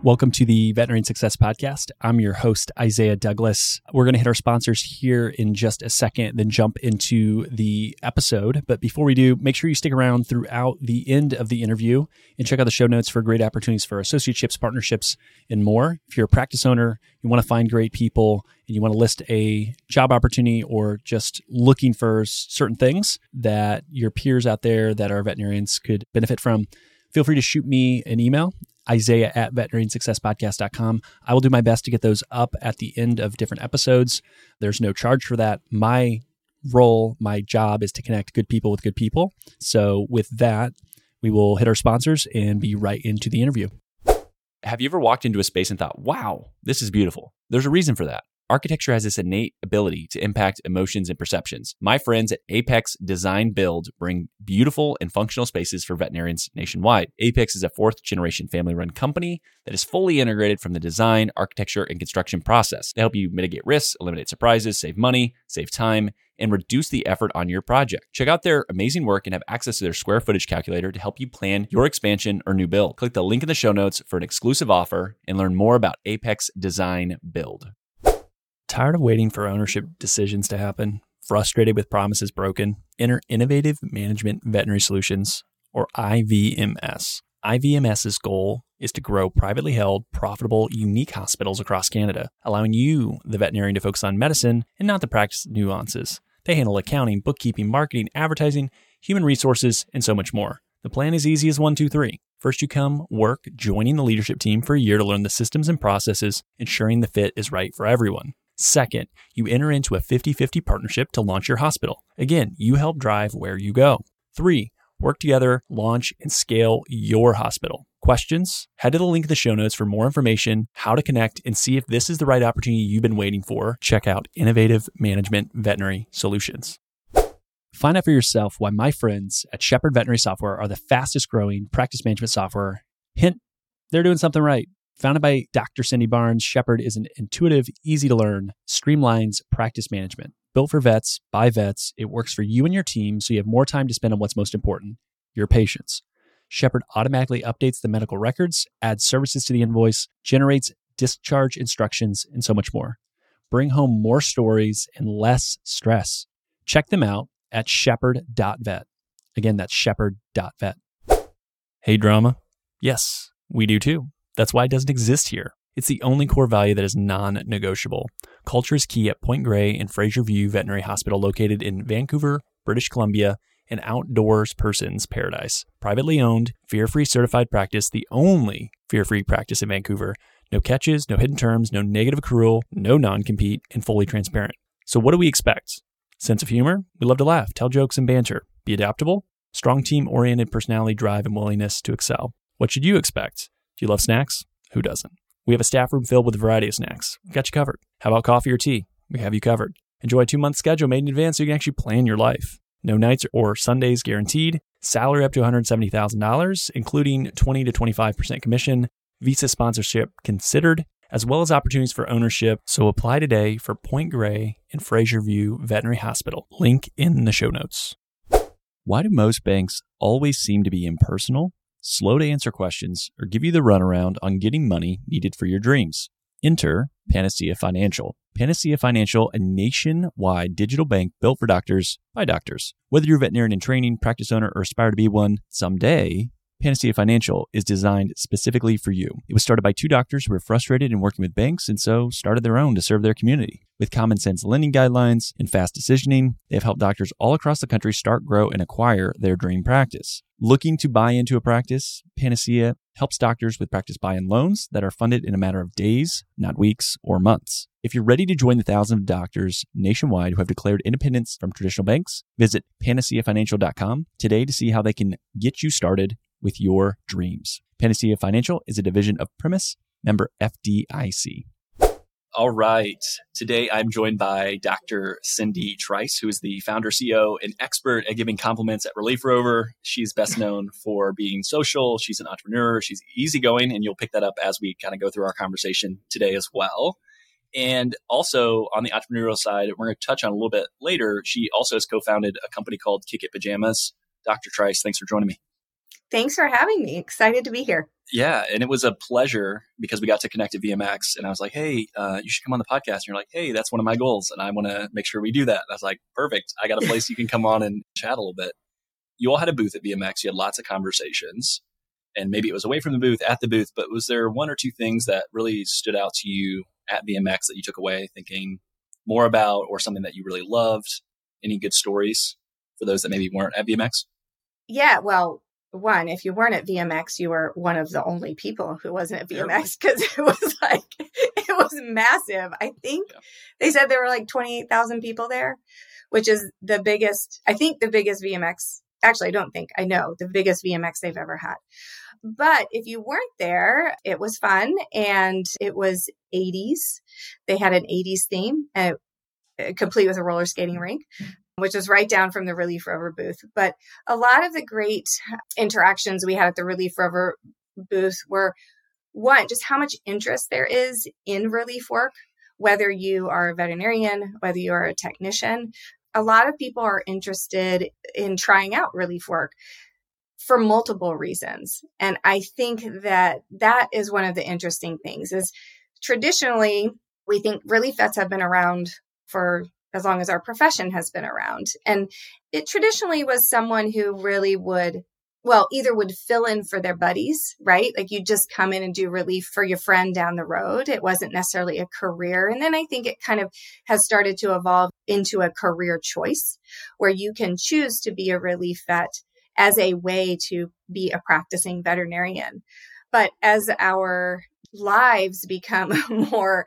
Welcome to the Veterinary Success Podcast. I'm your host, Isaiah Douglas. We're going to hit our sponsors here in just a second, then jump into the episode. But before we do, make sure you stick around throughout the end of the interview and check out the show notes for great opportunities for associateships, partnerships, and more. If you're a practice owner, you want to find great people, and you want to list a job opportunity or just looking for certain things that your peers out there that are veterinarians could benefit from, feel free to shoot me an email, Isaiah@veterinariansuccesspodcast.com. I will do my best to get those up at the end of different episodes. There's no charge for that. My role, my job is to connect good people with good people. So with that, we will hit our sponsors and be right into the interview. Have you ever walked into a space and thought, wow, this is beautiful? There's a reason for that. Architecture has this innate ability to impact emotions and perceptions. My friends at Apex Design Build bring beautiful and functional spaces for veterinarians nationwide. Apex is a fourth-generation family-run company that is fully integrated from the design, architecture, and construction process to help you mitigate risks, eliminate surprises, save money, save time, and reduce the effort on your project. Check out their amazing work and have access to their square footage calculator to help you plan your expansion or new build. Click the link in the show notes for an exclusive offer and learn more about Apex Design Build. Tired of waiting for ownership decisions to happen? Frustrated with promises broken? Enter Innovative Management Veterinary Solutions, or IVMS. IVMS's goal is to grow privately held, profitable, unique hospitals across Canada, allowing you, the veterinarian, to focus on medicine and not the practice nuances. They handle accounting, bookkeeping, marketing, advertising, human resources, and so much more. The plan is easy as 1, 2, 3. First, you come work joining the leadership team for a year to learn the systems and processes, ensuring the fit is right for everyone. Second, you enter into a 50-50 partnership to launch your hospital. Again, you help drive where you go. 3, work together, launch, and scale your hospital. Questions? Head to the link in the show notes for more information, how to connect, and see if this is the right opportunity you've been waiting for. Check out Innovative Management Veterinary Solutions. Find out for yourself why my friends at Shepherd Veterinary Software are the fastest growing practice management software. Hint, they're doing something right. Founded by Dr. Cindy Barnes, Shepherd is an intuitive, easy to learn, streamlines practice management. Built for vets, by vets, it works for you and your team so you have more time to spend on what's most important, your patients. Shepherd automatically updates the medical records, adds services to the invoice, generates discharge instructions, and so much more. Bring home more stories and less stress. Check them out at shepherd.vet. Again, that's shepherd.vet. Hey, drama? Yes, we do too. That's why it doesn't exist here. It's the only core value that is non-negotiable. Culture is key at Point Grey and Fraser View Veterinary Hospital located in Vancouver, British Columbia, an outdoors person's paradise. Privately owned, fear-free certified practice, the only fear-free practice in Vancouver. No catches, no hidden terms, no negative accrual, no non-compete, and fully transparent. So what do we expect? Sense of humor? We love to laugh, tell jokes, and banter. Be adaptable? Strong team-oriented personality, drive, and willingness to excel. What should you expect? Do you love snacks? Who doesn't? We have a staff room filled with a variety of snacks. We've got you covered. How about coffee or tea? We have you covered. Enjoy a 2-month schedule made in advance so you can actually plan your life. No nights or Sundays guaranteed. Salary up to $170,000, including 20 to 25% commission. Visa sponsorship considered, as well as opportunities for ownership. So apply today for Point Grey and Fraser View Veterinary Hospital. Link in the show notes. Why do most banks always seem to be impersonal, slow to answer questions, or give you the runaround on getting money needed for your dreams? Enter Panacea Financial. Panacea Financial, a nationwide digital bank built for doctors by doctors. Whether you're a veterinarian in training, practice owner, or aspire to be one someday, Panacea Financial is designed specifically for you. It was started by 2 doctors who were frustrated in working with banks and so started their own to serve their community. With common sense lending guidelines and fast decisioning, they have helped doctors all across the country start, grow, and acquire their dream practice. Looking to buy into a practice? Panacea helps doctors with practice buy-in loans that are funded in a matter of days, not weeks or months. If you're ready to join the thousands of doctors nationwide who have declared independence from traditional banks, visit panaceafinancial.com today to see how they can get you started with your dreams. Panacea Financial is a division of Primis, member FDIC. All right. Today, I'm joined by Dr. Cindy Trice, who is the founder, CEO, and expert at giving compliments at Relief Rover. She's best known for being social. She's an entrepreneur. She's easygoing, and you'll pick that up as we kind of go through our conversation today as well. And also on the entrepreneurial side, we're going to touch on a little bit later, she also has co-founded a company called Kick It Pajamas. Dr. Trice, thanks for joining me. Thanks for having me. Excited to be here. Yeah, and it was a pleasure because we got to connect at VMX, and I was like, hey, you should come on the podcast. And you're like, hey, that's one of my goals, and I want to make sure we do that. And I was like, perfect. I got a place you can come on and chat a little bit. You all had a booth at VMX. You had lots of conversations, and maybe it was away from the booth, at the booth, but was there one or two things that really stood out to you at VMX that you took away thinking more about, or something that you really loved? Any good stories for those that maybe weren't at VMX? Yeah, well, one, if you weren't at VMX, you were one of the only people who wasn't at VMX, because it was massive. I think they said there were like 28,000 people there, which is the biggest VMX. Actually, I know the biggest VMX they've ever had. But if you weren't there, it was fun. And it was 80s. They had an 80s theme, complete with a roller skating rink, which was right down from the Relief Rover booth. But a lot of the great interactions we had at the Relief Rover booth were, one, just how much interest there is in relief work, whether you are a veterinarian, whether you are a technician. A lot of people are interested in trying out relief work for multiple reasons. And I think that is one of the interesting things is traditionally, we think relief vets have been around for as long as our profession has been around. And it traditionally was someone who really either would fill in for their buddies, right? Like you just come in and do relief for your friend down the road. It wasn't necessarily a career. And then I think it kind of has started to evolve into a career choice where you can choose to be a relief vet as a way to be a practicing veterinarian. But as our lives become more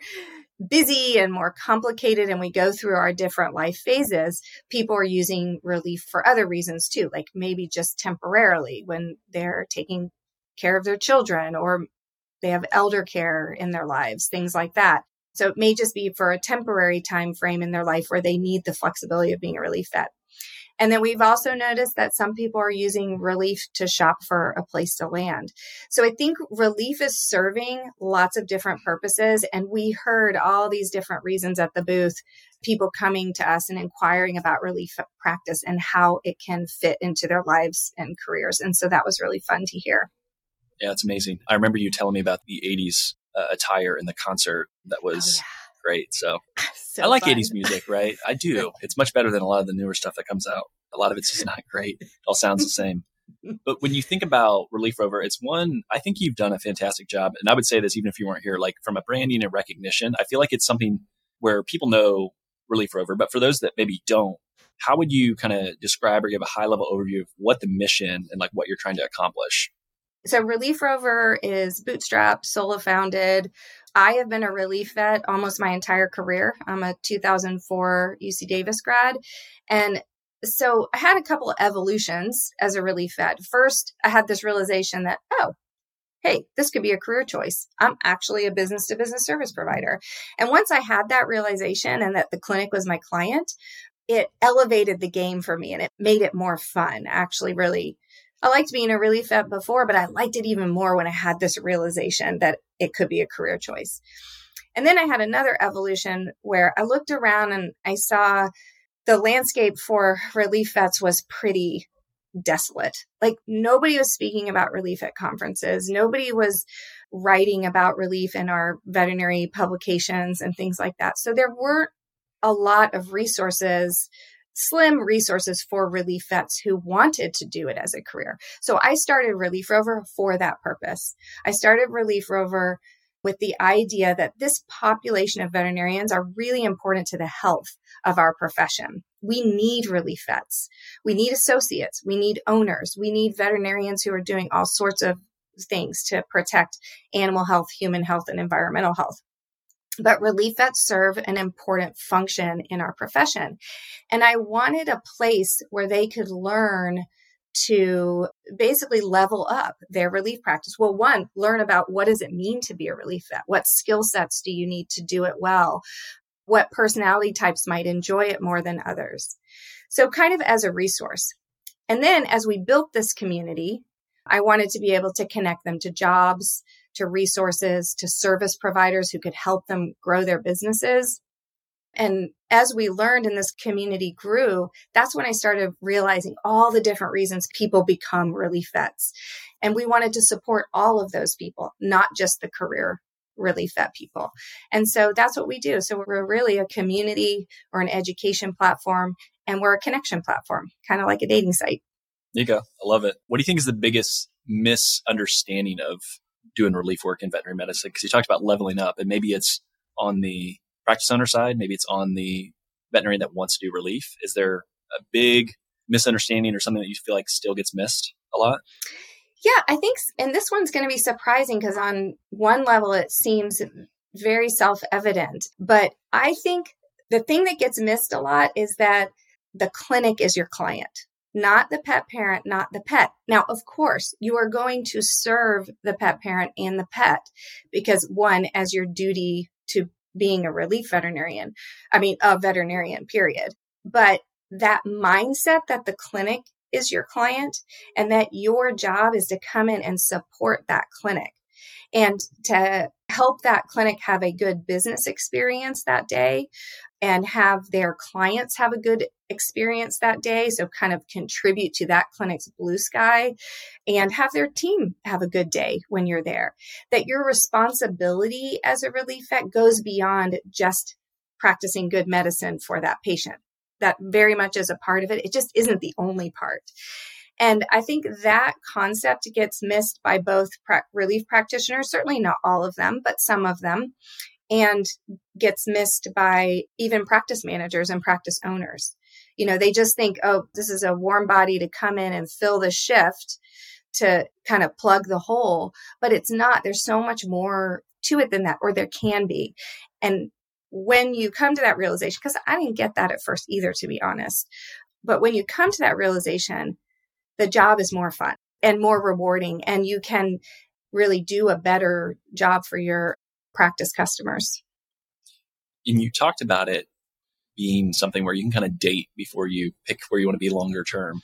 busy and more complicated and we go through our different life phases, people are using relief for other reasons too, like maybe just temporarily when they're taking care of their children or they have elder care in their lives, things like that. So it may just be for a temporary time frame in their life where they need the flexibility of being a relief vet. And then we've also noticed that some people are using relief to shop for a place to land. So I think relief is serving lots of different purposes. And we heard all these different reasons at the booth, people coming to us and inquiring about relief practice and how it can fit into their lives and careers. And so that was really fun to hear. Yeah, it's amazing. I remember you telling me about the 80s attire in the concert. That was great. So I like fun. 80s music, right? I do. It's much better than a lot of the newer stuff that comes out. A lot of it's just not great. It all sounds the same. But when you think about Relief Rover, it's one, I think you've done a fantastic job. And I would say this even if you weren't here, like from a branding and recognition, I feel like it's something where people know Relief Rover. But for those that maybe don't, how would you kind of describe or give a high level overview of what the mission and like what you're trying to accomplish? So Relief Rover is bootstrapped, solo founded. I have been a relief vet almost my entire career. I'm a 2004 UC Davis grad. And so I had a couple of evolutions as a relief vet. First, I had this realization that, hey, this could be a career choice. I'm actually a business to business service provider. And once I had that realization and that the clinic was my client, it elevated the game for me and it made it more fun. Actually, really, I liked being a relief vet before, but I liked it even more when I had this realization that it could be a career choice. And then I had another evolution where I looked around and I saw the landscape for relief vets was pretty desolate. Like nobody was speaking about relief at conferences. Nobody was writing about relief in our veterinary publications and things like that. So there weren't a lot of resources, slim resources for relief vets who wanted to do it as a career. So I started Relief Rover for that purpose. I started Relief Rover with the idea that this population of veterinarians are really important to the health of our profession. We need relief vets. We need associates. We need owners. We need veterinarians who are doing all sorts of things to protect animal health, human health, and environmental health. But relief vets serve an important function in our profession. And I wanted a place where they could learn to basically level up their relief practice. Well, one, learn about what does it mean to be a relief vet? What skill sets do you need to do it well? What personality types might enjoy it more than others? So kind of as a resource. And then as we built this community, I wanted to be able to connect them to jobs, to resources, to service providers who could help them grow their businesses. And as we learned and this community grew, that's when I started realizing all the different reasons people become relief vets. And we wanted to support all of those people, not just the career relief vet people. And so that's what we do. So we're really a community or an education platform, and we're a connection platform, kind of like a dating site. There you go. I love it. What do you think is the biggest misunderstanding of doing relief work in veterinary medicine? Because you talked about leveling up, and maybe it's on the practice owner side, maybe it's on the veterinarian that wants to do relief. Is there a big misunderstanding or something that you feel like still gets missed a lot? Yeah, I think, and this one's going to be surprising because on one level, it seems very self-evident. But I think the thing that gets missed a lot is that the clinic is your client, not the pet parent, not the pet. Now, of course, you are going to serve the pet parent and the pet because one, as your duty to being a relief veterinarian, a veterinarian, period. But that mindset that the clinic is your client and that your job is to come in and support that clinic and to help that clinic have a good business experience that day and have their clients have a good experience that day. So kind of contribute to that clinic's blue sky and have their team have a good day when you're there. That your responsibility as a relief vet goes beyond just practicing good medicine for that patient. That very much is a part of it. It just isn't the only part. And I think that concept gets missed by both relief practitioners, certainly not all of them, but some of them, and gets missed by even practice managers and practice owners. They just think, oh, this is a warm body to come in and fill the shift to kind of plug the hole. But it's not. There's so much more to it than that, or there can be. And when you come to that realization, because I didn't get that at first either, to be honest, but when you come to that realization, the job is more fun and more rewarding, and you can really do a better job for your practice customers. And you talked about it being something where you can kind of date before you pick where you want to be longer term.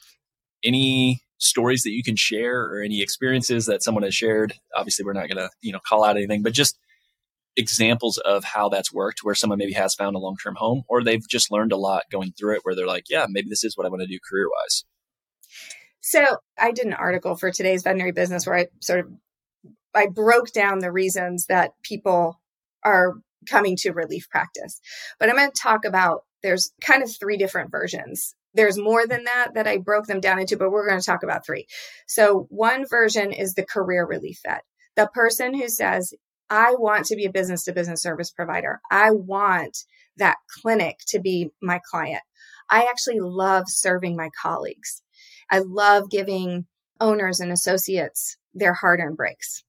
Any stories that you can share or any experiences that someone has shared? Obviously, we're not going to, call out anything, but just examples of how that's worked, where someone maybe has found a long-term home, or they've just learned a lot going through it, where they're like, yeah, maybe this is what I want to do career-wise. So I did an article for Today's Veterinary Business where I broke down the reasons that people are coming to relief practice. But I'm going to talk about, there's kind of three different versions. There's more than that I broke them down into, but we're going to talk about three. So one version is the career relief vet, the person who says, I want to be a business-to-business service provider. I want that clinic to be my client. I actually love serving my colleagues. I love giving owners and associates their hard-earned breaks.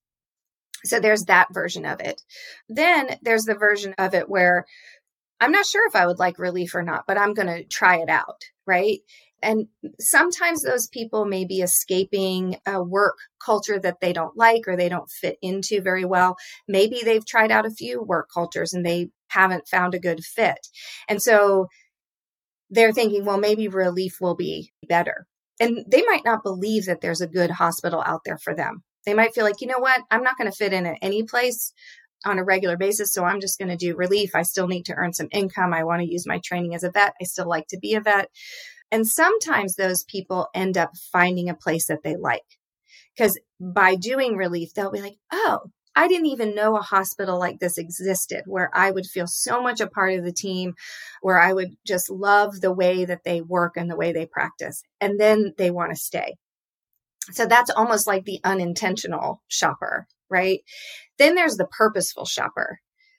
So there's that version of it. Then there's the version of it where I'm not sure if I would like relief or not, but I'm going to try it out, right? And sometimes those people may be escaping a work culture that they don't like or they don't fit into very well. Maybe they've tried out a few work cultures and they haven't found a good fit. And so they're thinking, well, maybe relief will be better. And they might not believe that there's a good hospital out there for them. They might feel like, you know what, I'm not going to fit in at any place on a regular basis. So I'm just going to do relief. I still need to earn some income. I want to use my training as a vet. I still like to be a vet. And sometimes those people end up finding a place that they like, because by doing relief, they'll be like, oh, I didn't even know a hospital like this existed, where I would feel so much a part of the team, where I would just love the way that they work and the way they practice. And then they want to stay. So that's almost like the unintentional shopper, right? Then there's the purposeful shopper.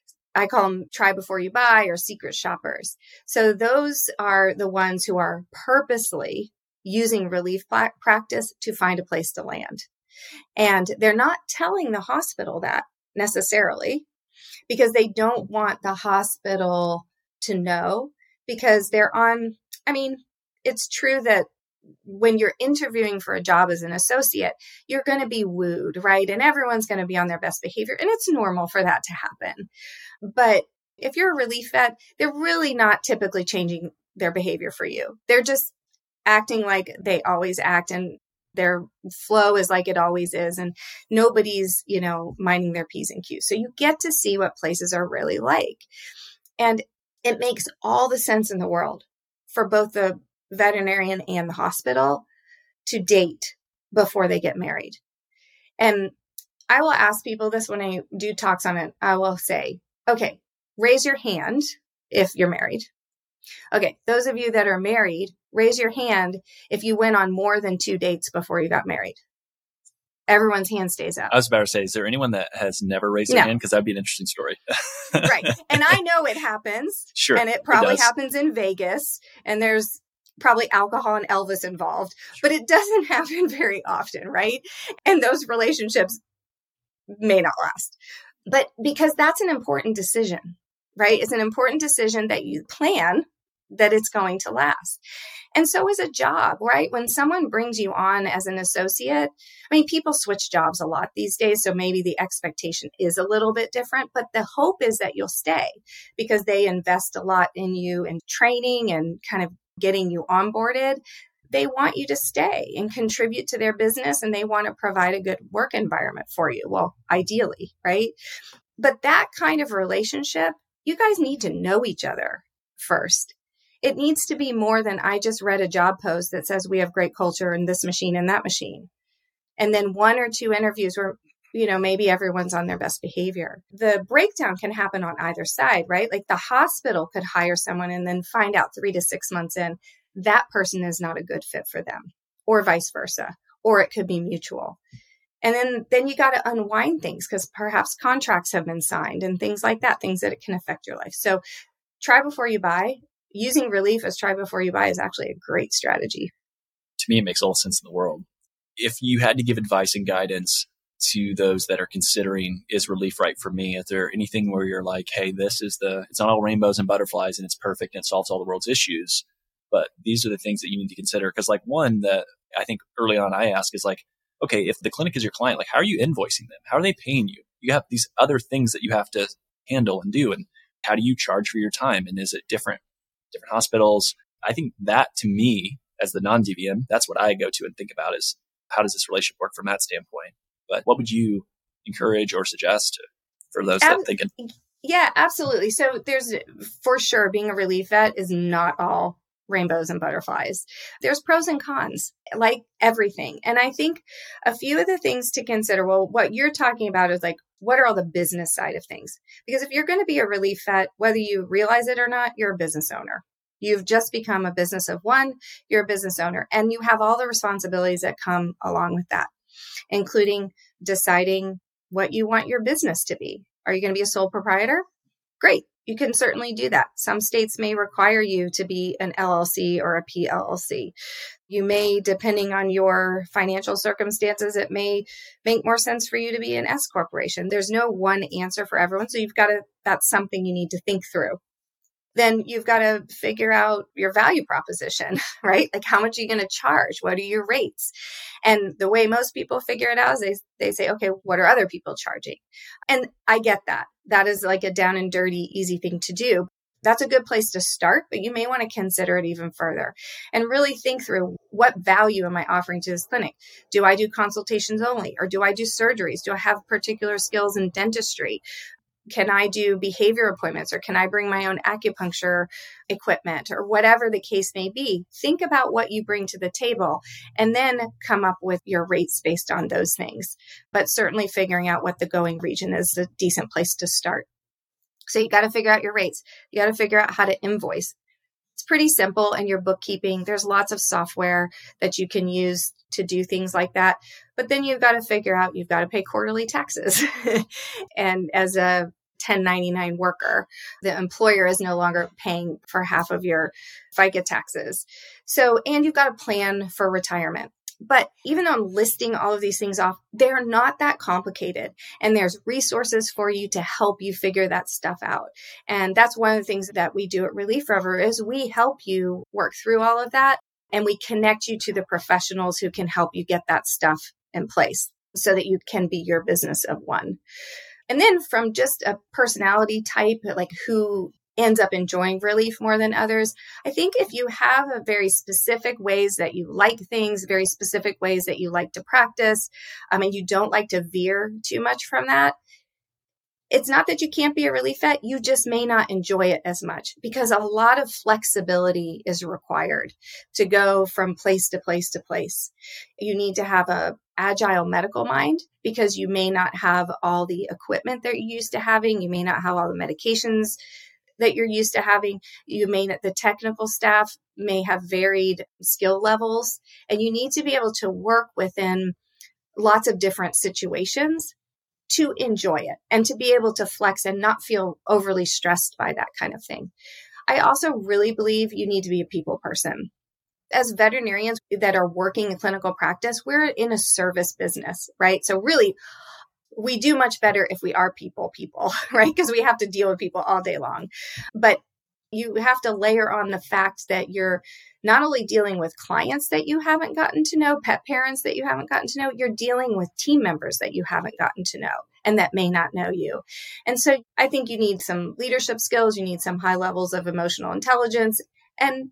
I call them try before you buy or secret shoppers. So those are the ones who are purposely using relief practice to find a place to land. And they're not telling the hospital that necessarily, because they don't want the hospital to know, because they're on, it's true that when you're interviewing for a job as an associate, you're going to be wooed, right? And everyone's going to be on their best behavior. And it's normal for that to happen. But if you're a relief vet, they're really not typically changing their behavior for you. They're just acting like they always act, and their flow is like it always is. And nobody's, minding their P's and Q's. So you get to see what places are really like. And it makes all the sense in the world for both the veterinarian and the hospital to date before they get married. And I will ask people this when I do talks on it. I will say, okay, raise your hand if you're married. Okay, those of you that are married, raise your hand if you went on more than 2 dates before you got married. Everyone's hand stays up. I was about to say, is there anyone that has never raised their hand? Because that'd be an interesting story. Right. And I know it happens. Sure. And it probably happens in Vegas. And there's probably alcohol and Elvis involved. Sure. But it doesn't happen very often, right? And those relationships may not last. But because that's an important decision, right? It's an important decision that you plan that it's going to last. And so is a job, right? When someone brings you on as an associate, I mean, people switch jobs a lot these days, so maybe the expectation is a little bit different, but the hope is that you'll stay because they invest a lot in you and training and kind of getting you onboarded. They want you to stay and contribute to their business, and they want to provide a good work environment for you. Well, ideally, right? But that kind of relationship, you guys need to know each other first. It needs to be more than I just read a job post that says we have great culture in this machine and that machine. And then 1 or 2 interviews where, maybe everyone's on their best behavior. The breakdown can happen on either side, right? Like the hospital could hire someone and then find out 3 to 6 months in, that person is not a good fit for them, or vice versa, or it could be mutual. And then you got to unwind things because perhaps contracts have been signed and things like that, things that it can affect your life. So try before you buy. Using Relief as try before you buy is actually a great strategy. To me, it makes all the sense in the world. If you had to give advice and guidance to those that are considering, is Relief right for me? Is there anything where you're like, hey, it's not all rainbows and butterflies and it's perfect and it solves all the world's issues, but these are the things that you need to consider? Because like one that I think early on I ask is like, okay, if the clinic is your client, like how are you invoicing them? How are they paying you? You have these other things that you have to handle and do. And how do you charge for your time? And is it different hospitals? I think that to me, as the non-DVM, that's what I go to and think about is how does this relationship work from that standpoint? But what would you encourage or suggest for those that thinking? Yeah, absolutely. So there's for sure being a Relief vet is not all rainbows and butterflies. There's pros and cons, like everything. And I think a few of the things to consider, well, what you're talking about is like, what are all the business side of things? Because if you're going to be a Relief vet, whether you realize it or not, you're a business owner. You've just become a business of one, you're a business owner, and you have all the responsibilities that come along with that, including deciding what you want your business to be. Are you going to be a sole proprietor? Great. You can certainly do that. Some states may require you to be an LLC or a PLLC. You may, depending on your financial circumstances, it may make more sense for you to be an S corporation. There's no one answer for everyone. So that's something you need to think through. Then you've got to figure out your value proposition, right? Like how much are you going to charge? What are your rates? And the way most people figure it out is they say, okay, what are other people charging? And I get that. That is like a down and dirty, easy thing to do. That's a good place to start, but you may want to consider it even further and really think through what value am I offering to this clinic? Do I do consultations only, or do I do surgeries? Do I have particular skills in dentistry? Can I do behavior appointments, or can I bring my own acupuncture equipment, or whatever the case may be? Think about what you bring to the table and then come up with your rates based on those things. But certainly figuring out what the going region is a decent place to start. So you got to figure out your rates. You got to figure out how to invoice. It's pretty simple in your bookkeeping. There's lots of software that you can use to do things like that. But then you've got to figure out, you've got to pay quarterly taxes. And as a 1099 worker, the employer is no longer paying for half of your FICA taxes. So, and you've got to plan for retirement. But even though I'm listing all of these things off, they're not that complicated. And there's resources for you to help you figure that stuff out. And that's one of the things that we do at Relief Forever is we help you work through all of that. And we connect you to the professionals who can help you get that stuff in place so that you can be your business of one. And then from just a personality type, like who ends up enjoying Relief more than others, I think if you have a very specific ways that you like things, very specific ways that you like to practice, and you don't like to veer too much from that, It's not that you can't be a relief vet, you just may not enjoy it as much because a lot of flexibility is required to go from place to place to place. You need to have a agile medical mind because you may not have all the equipment that you're used to having. You may not have all the medications that you're used to having. The technical staff may have varied skill levels, and you need to be able to work within lots of different situations to enjoy it and to be able to flex and not feel overly stressed by that kind of thing. I also really believe you need to be a people person. As veterinarians that are working in clinical practice, we're in a service business, right? So really, we do much better if we are people, right? Because we have to deal with people all day long. But you have to layer on the fact that you're not only dealing with clients that you haven't gotten to know, pet parents that you haven't gotten to know, you're dealing with team members that you haven't gotten to know and that may not know you. And so I think you need some leadership skills. You need some high levels of emotional intelligence and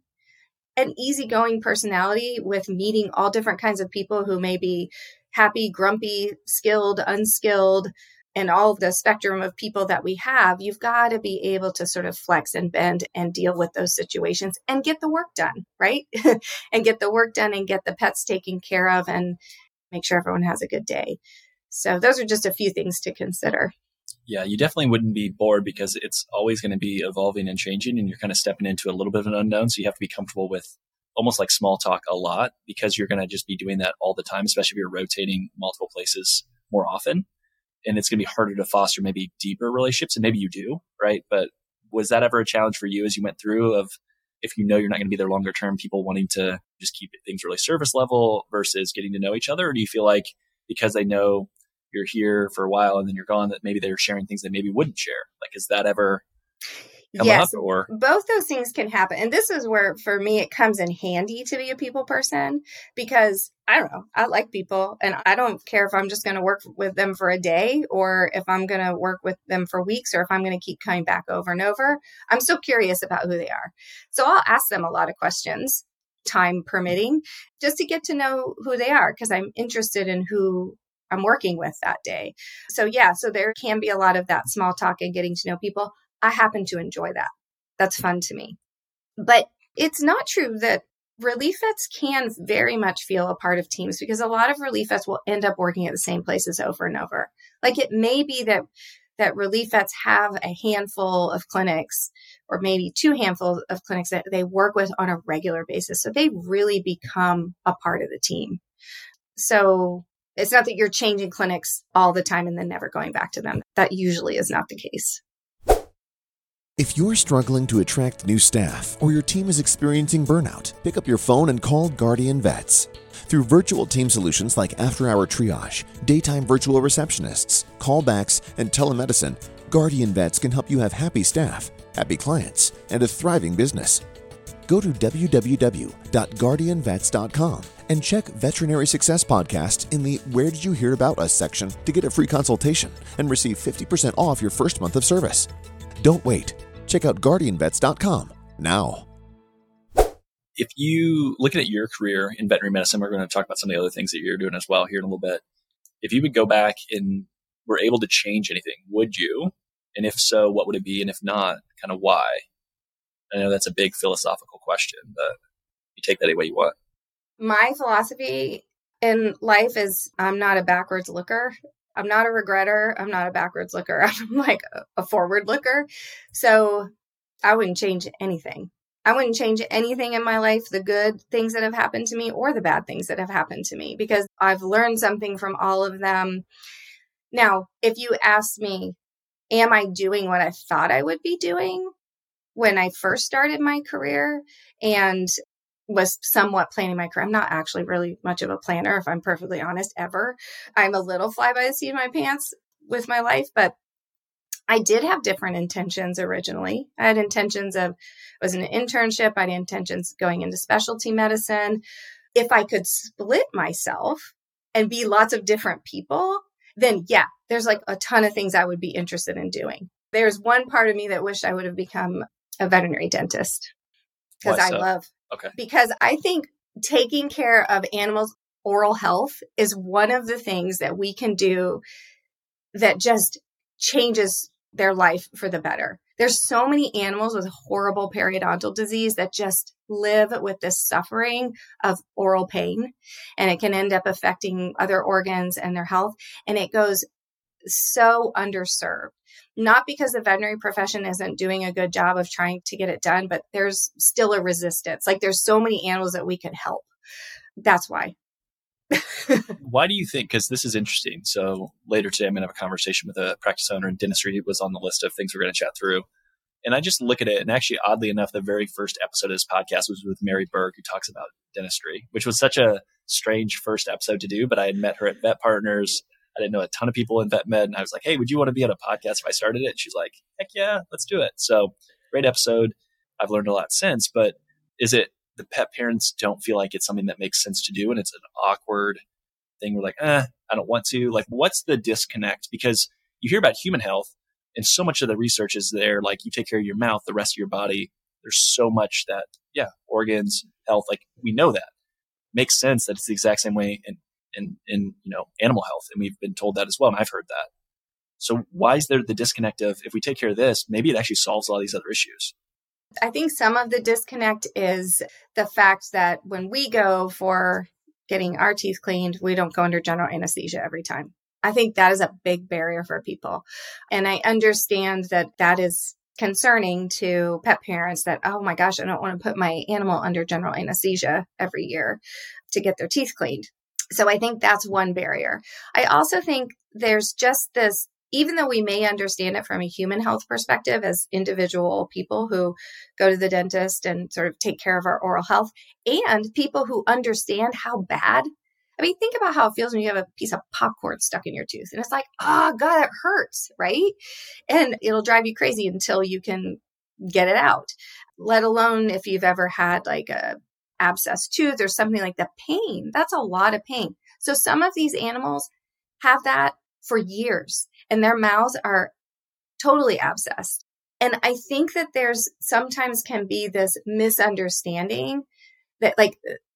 an easygoing personality with meeting all different kinds of people who may be happy, grumpy, skilled, unskilled, and all the spectrum of people that we have. You've got to be able to sort of flex and bend and deal with those situations and get the work done, right? And get the work done and get the pets taken care of and make sure everyone has a good day. So those are just a few things to consider. Yeah, you definitely wouldn't be bored because it's always going to be evolving and changing, and you're kind of stepping into a little bit of an unknown. So you have to be comfortable with almost like small talk a lot because you're going to just be doing that all the time, especially if you're rotating multiple places more often. And it's going to be harder to foster maybe deeper relationships, and maybe you do, right? But was that ever a challenge for you as you went through of if you know you're not going to be there longer term, people wanting to just keep things really surface level versus getting to know each other? Or do you feel like because they know you're here for a while and then you're gone, that maybe they're sharing things they maybe wouldn't share? Like, is that ever come up? Or both those things can happen. And this is where, for me, it comes in handy to be a people person because I don't know, I like people and I don't care if I'm just going to work with them for a day or if I'm going to work with them for weeks or if I'm going to keep coming back over and over. I'm still curious about who they are. So I'll ask them a lot of questions, time permitting, just to get to know who they are because I'm interested in who I'm working with that day. So so there can be a lot of that small talk and getting to know people. I happen to enjoy that. That's fun to me. But it's not true that relief vets can very much feel a part of teams because a lot of relief vets will end up working at the same places over and over. Like it may be that relief vets have a handful of clinics or maybe two handfuls of clinics that they work with on a regular basis. So they really become a part of the team. So it's not that you're changing clinics all the time and then never going back to them. That usually is not the case. If you're struggling to attract new staff or your team is experiencing burnout, pick up your phone and call Guardian Vets. Through virtual team solutions like after-hour triage, daytime virtual receptionists, callbacks, and telemedicine, Guardian Vets can help you have happy staff, happy clients, and a thriving business. Go to www.guardianvets.com and check Veterinary Success Podcast in the Where Did You Hear About Us section to get a free consultation and receive 50% off your first month of service. Don't wait. Check out guardianvets.com now. If you look at your career in veterinary medicine, we're going to talk about some of the other things that you're doing as well here in a little bit. If you would go back and were able to change anything, would you? And if so, what would it be? And if not, kind of why? I know that's a big philosophical question, but you take that any way you want. My philosophy in life is I'm not a backwards looker. I'm not a regretter. I'm not a backwards looker. I'm like a forward looker. So I wouldn't change anything. I wouldn't change anything in my life, the good things that have happened to me or the bad things that have happened to me, because I've learned something from all of them. Now, if you ask me, am I doing what I thought I would be doing when I first started my career and was somewhat planning my career? I'm not actually really much of a planner, if I'm perfectly honest, ever. I'm a little fly by the seat of my pants with my life, but I did have different intentions originally. I had intentions of, it was an internship. I had intentions going into specialty medicine. If I could split myself and be lots of different people, then there's like a ton of things I would be interested in doing. There's one part of me that wished I would have become a veterinary dentist because because I think taking care of animals' oral health is one of the things that we can do that just changes their life for the better. There's so many animals with horrible periodontal disease that just live with this suffering of oral pain, and it can end up affecting other organs and their health. And it goes so underserved, not because the veterinary profession isn't doing a good job of trying to get it done, but there's still a resistance. Like there's so many animals that we could help. That's why. Why do you think, because this is interesting. So later today, I'm going to have a conversation with a practice owner, and dentistry was on the list of things we're going to chat through. And I just look at it, and actually, oddly enough, the very first episode of this podcast was with Mary Berg, who talks about dentistry, which was such a strange first episode to do. But I had met her at Vet Partners. I didn't know a ton of people in vet med. And I was like, hey, would you want to be on a podcast if I started it? And she's like, heck yeah, let's do it. So great episode. I've learned a lot since. But is it the pet parents don't feel like it's something that makes sense to do, and it's an awkward thing? We're like, I don't want to. Like, what's the disconnect? Because you hear about human health, and so much of the research is there. Like, you take care of your mouth, the rest of your body. There's so much that, organs, health, like we know that. Makes sense that it's the exact same way in animal health. And we've been told that as well. And I've heard that. So why is there the disconnect of, if we take care of this, maybe it actually solves a lot of these other issues? I think some of the disconnect is the fact that when we go for getting our teeth cleaned, we don't go under general anesthesia every time. I think that is a big barrier for people. And I understand that that is concerning to pet parents that, oh my gosh, I don't want to put my animal under general anesthesia every year to get their teeth cleaned. So I think that's one barrier. I also think there's just this, even though we may understand it from a human health perspective as individual people who go to the dentist and sort of take care of our oral health, and people who understand how bad. I mean, think about how it feels when you have a piece of popcorn stuck in your tooth and it's like, oh God, it hurts, right? And it'll drive you crazy until you can get it out, let alone if you've ever had like a abscess tooth or something like that. Pain, that's a lot of pain. So some of these animals have that for years and their mouths are totally abscessed. And I think that there's sometimes can be this misunderstanding that, like,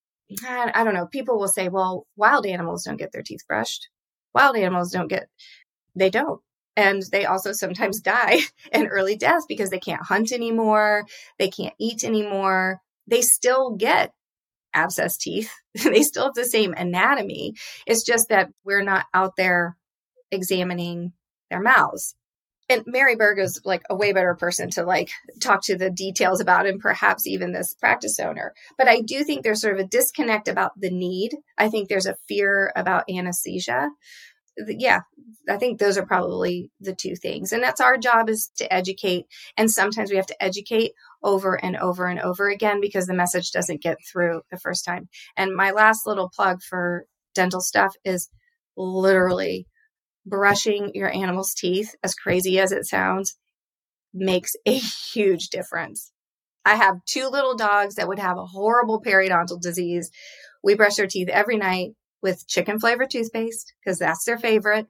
I don't know, people will say, well, wild animals don't get their teeth brushed. Wild animals they don't. And they also sometimes die an early death because they can't hunt anymore. They can't eat anymore. They still get abscess teeth. They still have the same anatomy. It's just that we're not out there examining their mouths. And Mary Berg is like a way better person to like talk to the details about, and perhaps even this practice owner. But I do think there's sort of a disconnect about the need. I think there's a fear about anesthesia. Yeah, I think those are probably the two things. And that's our job, is to educate. And sometimes we have to educate over and over and over again because the message doesn't get through the first time. And my last little plug for dental stuff is literally brushing your animal's teeth, as crazy as it sounds, makes a huge difference. I have 2 little dogs that would have a horrible periodontal disease. We brush their teeth every night with chicken flavored toothpaste because that's their favorite.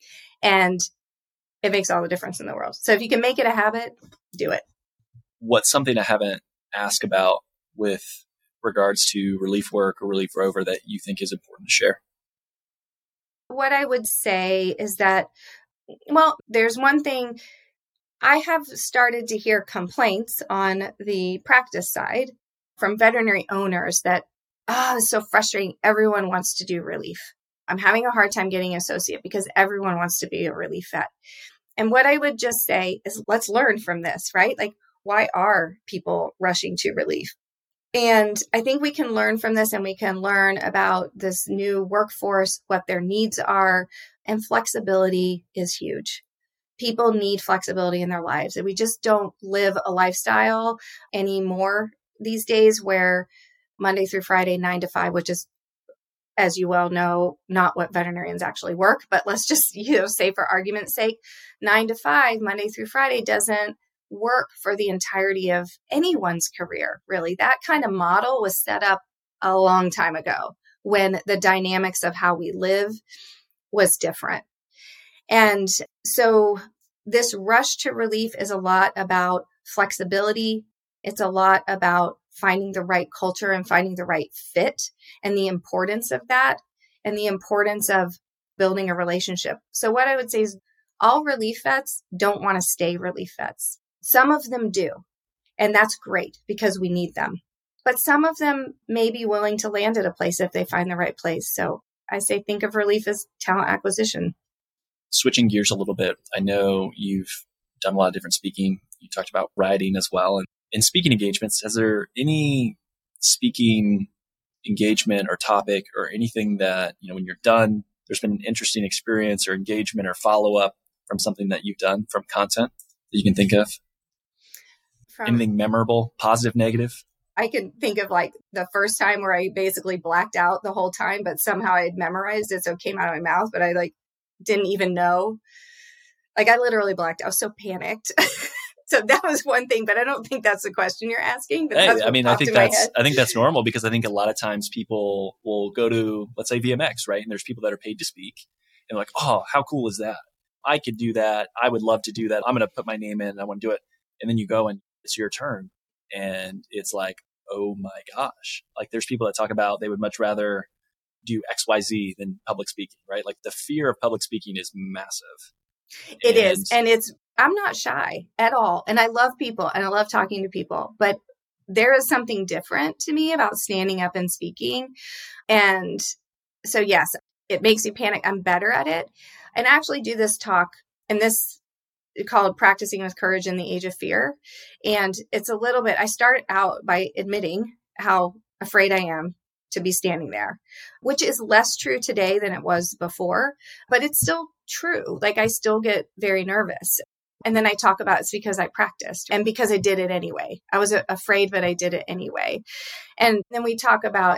And it makes all the difference in the world. So if you can make it a habit, do it. What's something I haven't asked about with regards to relief work or relief rover that you think is important to share? What I would say is that, well, there's one thing. I have started to hear complaints on the practice side from veterinary owners that, it's so frustrating. Everyone wants to do relief. I'm having a hard time getting an associate because everyone wants to be a relief vet. And what I would just say is, let's learn from this, right? Like, why are people rushing to relief? And I think we can learn from this, and we can learn about this new workforce, what their needs are, and flexibility is huge. People need flexibility in their lives, and we just don't live a lifestyle anymore these days where Monday through Friday, 9 to 5, which is, as you well know, not what veterinarians actually work, but let's just, say for argument's sake, 9 to 5, Monday through Friday doesn't work for the entirety of anyone's career, really. That kind of model was set up a long time ago when the dynamics of how we live was different. And so this rush to relief is a lot about flexibility. It's a lot about finding the right culture and finding the right fit, and the importance of that, and the importance of building a relationship. So what I would say is, all relief vets don't want to stay relief vets. Some of them do. And that's great because we need them. But some of them may be willing to land at a place if they find the right place. So I say think of relief as talent acquisition. Switching gears a little bit, I know you've done a lot of different speaking. You talked about writing as well. And in speaking engagements, is there any speaking engagement or topic or anything that, when you're done, there's been an interesting experience or engagement or follow-up from something that you've done from content that you can think of? Anything memorable, positive, negative? I can think of like the first time where I basically blacked out the whole time, but somehow I had memorized it. So it came out of my mouth, but I didn't even know. I literally blacked out. I was so panicked. So that was one thing, but I don't think that's the question you're asking. But I think that's normal because I think a lot of times people will go to, let's say, VMX, right? And there's people that are paid to speak and like, oh, how cool is that? I could do that. I would love to do that. I'm going to put my name in and I want to do it. And then you go and it's your turn. And it's like, oh my gosh. There's people that talk about they would much rather do XYZ than public speaking, right? The fear of public speaking is massive. It is. And I'm not shy at all. And I love people and I love talking to people, but there is something different to me about standing up and speaking. And so, yes, it makes you panic. I'm better at it. And I actually do this talk, and this is called Practicing with Courage in the Age of Fear. And it's a little bit, I start out by admitting how afraid I am to be standing there, which is less true today than it was before, but it's still true. I still get very nervous. And then I talk about it's because I practiced and because I did it anyway. I was afraid, but I did it anyway. And then we talk about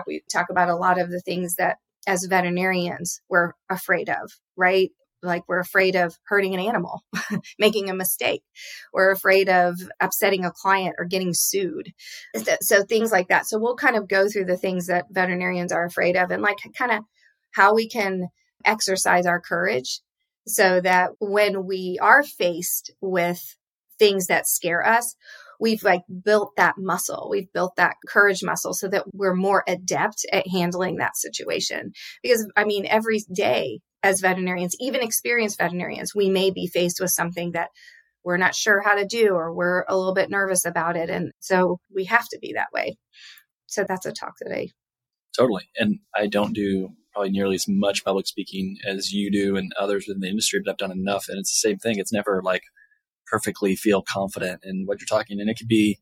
a lot of the things that as veterinarians we're afraid of, right? We're afraid of hurting an animal, making a mistake. We're afraid of upsetting a client or getting sued. So things like that. So we'll kind of go through the things that veterinarians are afraid of and kind of how we can exercise our courage so that when we are faced with things that scare us, we've built that muscle. We've built that courage muscle so that we're more adept at handling that situation. Because every day as veterinarians, even experienced veterinarians, we may be faced with something that we're not sure how to do, or we're a little bit nervous about it. And so we have to be that way. So that's a talk that I... Totally. And I don't do probably nearly as much public speaking as you do and others in the industry, but I've done enough. And it's the same thing. It's never perfectly feel confident in what you're talking. And it could be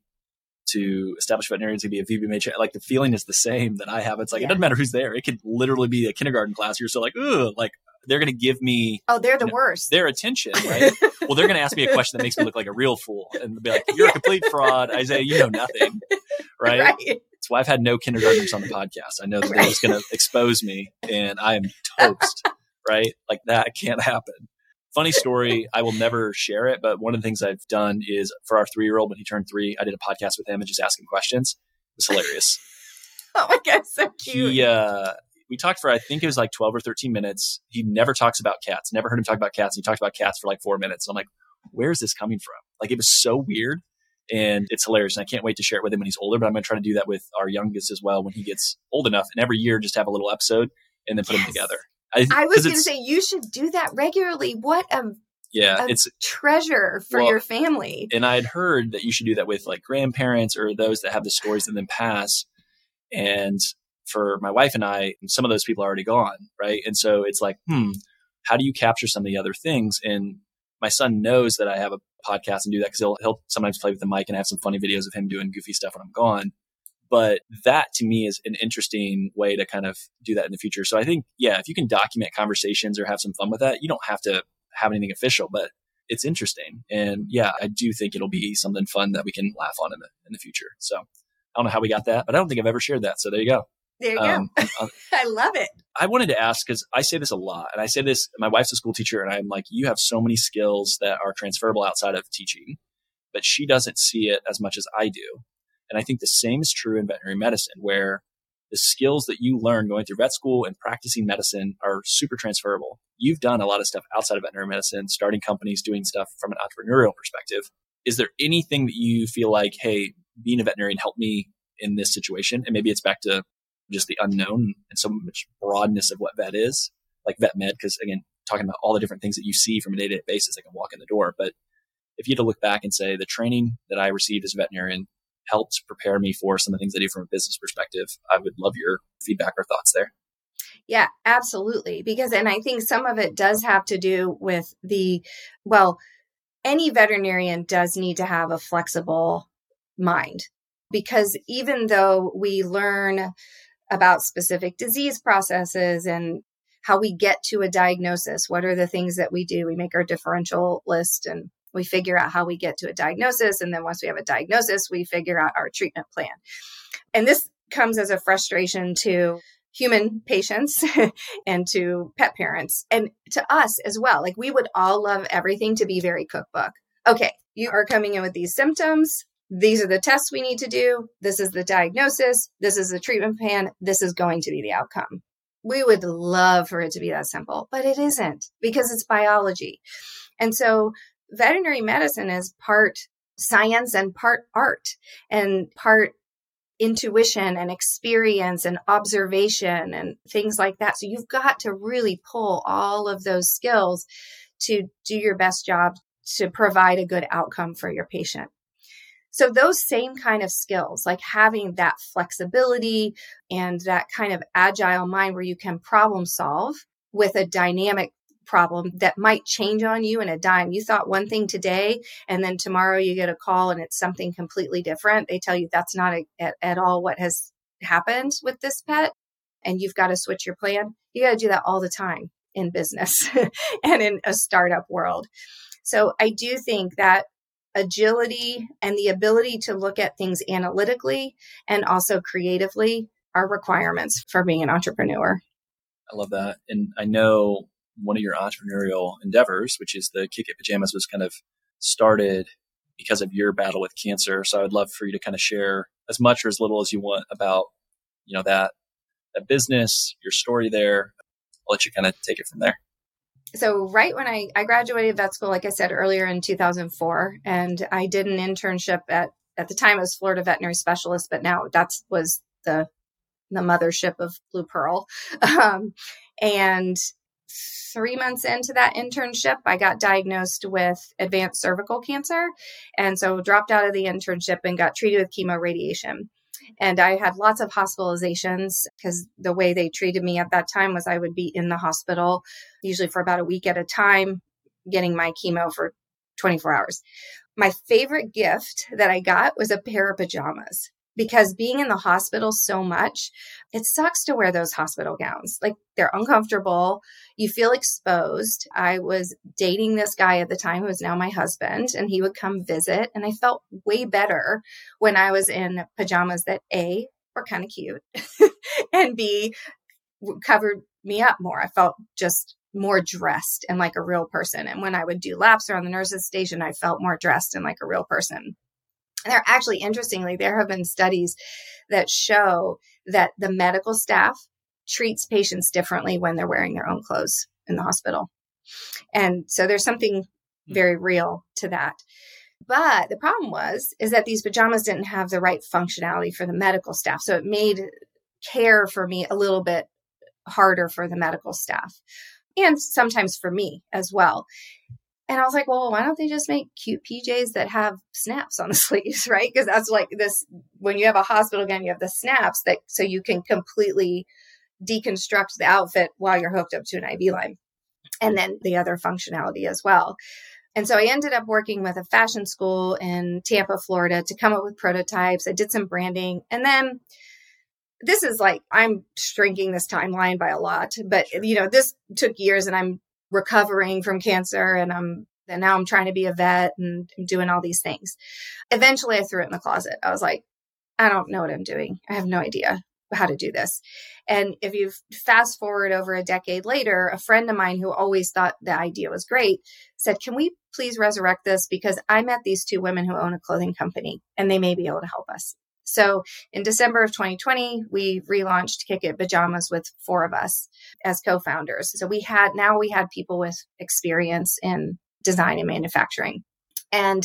to established veterinarians, it could be a VBMH. The feeling is the same that I have. It's It doesn't matter who's there. It could literally be a kindergarten class. You're so ugh, they're going to give me, they're the worst, their attention, right? Well, they're going to ask me a question that makes me look like a real fool and they'll be like, you're a complete fraud, Isaiah, you know nothing. Right? That's why I've had no kindergartners on the podcast. I know that they're just going to expose me and I am toast, right? That can't happen. Funny story, I will never share it, but one of the things I've done is for our 3-year-old, when he turned 3, I did a podcast with him and just asked him questions. It was hilarious. Oh my God, so cute. We talked for, I think it was 12 or 13 minutes. He never talks about cats. Never heard him talk about cats. He talked about cats for 4 minutes. I'm like, where's this coming from? It was so weird and it's hilarious. And I can't wait to share it with him when he's older, but I'm going to try to do that with our youngest as well when he gets old enough. And every year just have a little episode and then put them together. I was going to say, you should do that regularly. What it's treasure for your family. And I had heard that you should do that with grandparents or those that have the stories that then pass. And for my wife and I, some of those people are already gone, right? And so it's how do you capture some of the other things? And my son knows that I have a podcast and do that because he'll sometimes play with the mic and have some funny videos of him doing goofy stuff when I'm gone. But that to me is an interesting way to kind of do that in the future. So I think, if you can document conversations or have some fun with that, you don't have to have anything official, but it's interesting. And I do think it'll be something fun that we can laugh on in the future. So I don't know how we got that, but I don't think I've ever shared that. So there you go. There you go. I love it. I wanted to ask, because I say this a lot, and I say this, my wife's a school teacher, and I'm like, you have so many skills that are transferable outside of teaching, but she doesn't see it as much as I do. And I think the same is true in veterinary medicine, where the skills that you learn going through vet school and practicing medicine are super transferable. You've done a lot of stuff outside of veterinary medicine, starting companies, doing stuff from an entrepreneurial perspective. Is there anything that you feel like, hey, being a veterinarian helped me in this situation? And maybe it's back to just the unknown and so much broadness of what vet is, vet med, because again, talking about all the different things that you see from a day-to-day basis that can walk in the door. But if you had to look back and say the training that I received as a veterinarian helped prepare me for some of the things I do from a business perspective, I would love your feedback or thoughts there. Yeah, absolutely. And I think some of it does have to do with any veterinarian does need to have a flexible mind, because even though we learn about specific disease processes and how we get to a diagnosis, what are the things that we do? We make our differential list and we figure out how we get to a diagnosis. And then once we have a diagnosis, we figure out our treatment plan. And this comes as a frustration to human patients and to pet parents and to us as well. Like, we would all love everything to be very cookbook. Okay, you are coming in with these symptoms. These are the tests we need to do. This is the diagnosis. This is the treatment plan. This is going to be the outcome. We would love for it to be that simple, but it isn't, because it's biology. And so veterinary medicine is part science and part art and part intuition and experience and observation and things like that. So you've got to really pull all of those skills to do your best job to provide a good outcome for your patient. So those same kind of skills, like having that flexibility and that kind of agile mind where you can problem solve with a dynamic problem that might change on you in a dime. You thought one thing today, and then tomorrow you get a call and it's something completely different. They tell you that's not at all what has happened with this pet, and you've got to switch your plan. You got to do that all the time in business and in a startup world. So I do think that agility and the ability to look at things analytically and also creatively are requirements for being an entrepreneur. I love that. And I know one of your entrepreneurial endeavors, which is the Kick It Pajamas, was kind of started because of your battle with cancer. So I would love for you to kind of share as much or as little as you want about, that business, your story there. I'll let you kind of take it from there. So right when I graduated vet school, like I said earlier, in 2004, and I did an internship at the time it was Florida Veterinary Specialist, but now that was the mothership of Blue Pearl. And 3 months into that internship, I got diagnosed with advanced cervical cancer. And so dropped out of the internship and got treated with chemoradiation. And I had lots of hospitalizations because the way they treated me at that time was I would be in the hospital, usually for about a week at a time, getting my chemo for 24 hours. My favorite gift that I got was a pair of pajamas, because being in the hospital so much, it sucks to wear those hospital gowns. Like, they're uncomfortable. You feel exposed. I was dating this guy at the time who is now my husband, and he would come visit. And I felt way better when I was in pajamas that A, were kind of cute, and B, covered me up more. I felt just more dressed and like a real person. And when I would do laps around the nurse's station, I felt more dressed and like a real person. And there actually, interestingly, there have been studies that show that the medical staff treats patients differently when they're wearing their own clothes in the hospital. And so there's something very real to that. But the problem is that these pajamas didn't have the right functionality for the medical staff. So it made care for me a little bit harder for the medical staff, and sometimes for me as well. And I was like, well, why don't they just make cute PJs that have snaps on the sleeves, right? Because that's like this, when you have a hospital gown, you have the snaps that, so you can completely deconstruct the outfit while you're hooked up to an IV line. And then the other functionality as well. And so I ended up working with a fashion school in Tampa, Florida, to come up with prototypes. I did some branding. And then this is like, I'm shrinking this timeline by a lot, but this took years, and I'm recovering from cancer, and now I'm trying to be a vet and I'm doing all these things. Eventually I threw it in the closet. I was like, I don't know what I'm doing. I have no idea how to do this. And if you fast forward over a decade later, a friend of mine who always thought the idea was great said, can we please resurrect this? Because I met these two women who own a clothing company, and they may be able to help us. So in December of 2020, we relaunched Kick It Pajamas with 4 of us as co-founders. So we had people with experience in design and manufacturing. And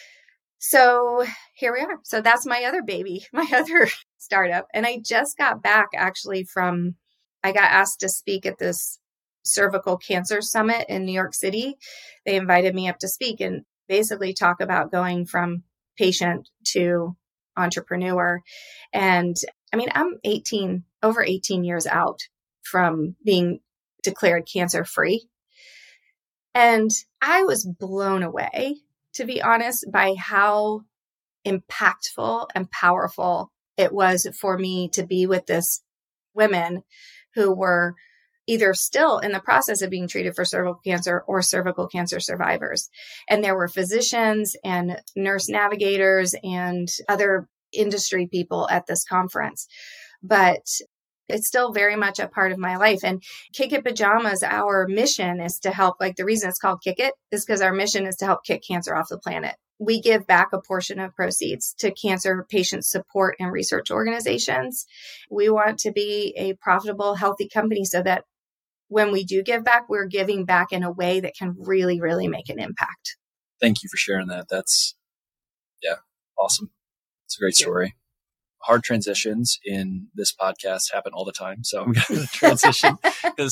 so here we are. So that's my other baby, my other startup. And I just got back actually I got asked to speak at this cervical cancer summit in New York City. They invited me up to speak and basically talk about going from patient to entrepreneur. And I mean, I'm over 18 years out from being declared cancer free. And I was blown away, to be honest, by how impactful and powerful it was for me to be with this women who were either still in the process of being treated for cervical cancer or cervical cancer survivors. And there were physicians and nurse navigators and other industry people at this conference. But it's still very much a part of my life. And Kick It Pajamas, our mission is to help, like the reason it's called Kick It is because our mission is to help kick cancer off the planet. We give back a portion of proceeds to cancer patient support and research organizations. We want to be a profitable, healthy company so that when we do give back, we're giving back in a way that can really, really make an impact. Thank you for sharing that. That's, awesome. It's a great story. Hard transitions in this podcast happen all the time. So I'm going to transition because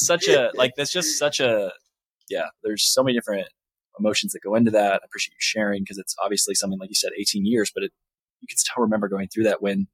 there's so many different emotions that go into that. I appreciate you sharing because it's obviously something, like you said, 18 years, but you can still remember going through that when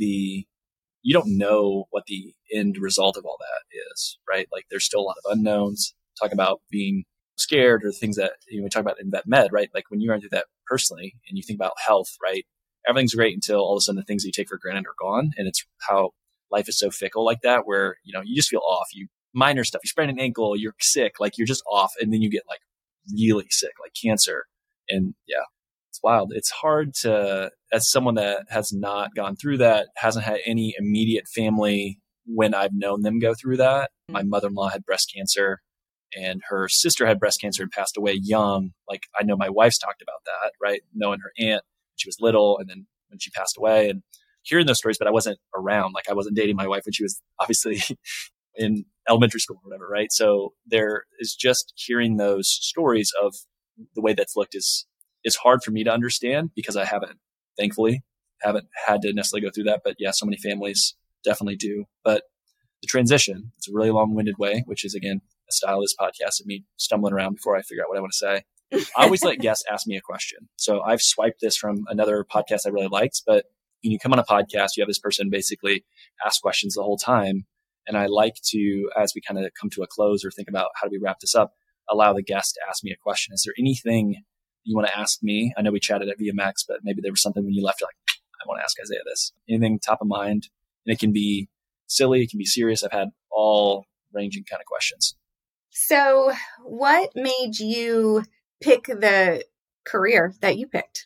you don't know what the end result of all that is, right? Like there's still a lot of unknowns. Talk about being scared or things that, we talk about in vet med, right? Like when you run through that personally and you think about health, right? Everything's great until all of a sudden the things you take for granted are gone. And it's how life is so fickle like that, where, you just feel off. You minor stuff, you sprain an ankle, you're sick, like you're just off. And then you get like really sick, like cancer. And it's wild. It's hard to, as someone that has not gone through that, hasn't had any immediate family when I've known them go through that. My mother-in-law had breast cancer and her sister had breast cancer and passed away young. Like I know my wife's talked about that, right? Knowing her aunt, she was little and then when she passed away and hearing those stories, but I wasn't around. Like I wasn't dating my wife when she was obviously in elementary school or whatever, right? So there is just hearing those stories of the way that's looked is hard for me to understand because I thankfully haven't had to necessarily go through that. But so many families definitely do. But the transition, it's a really long-winded way, which is again, a style of this podcast of me stumbling around before I figure out what I want to say. I always let guests ask me a question. So I've swiped this from another podcast I really liked, but when you come on a podcast, you have this person basically ask questions the whole time. And I like to, as we kind of come to a close or think about how do we wrap this up, allow the guest to ask me a question. Is there anything you want to ask me? I know we chatted at VMX, but maybe there was something when you left, you're like, I want to ask Isaiah this. Anything top of mind? And it can be silly, it can be serious. I've had all ranging kind of questions. So what made you pick the career that you picked?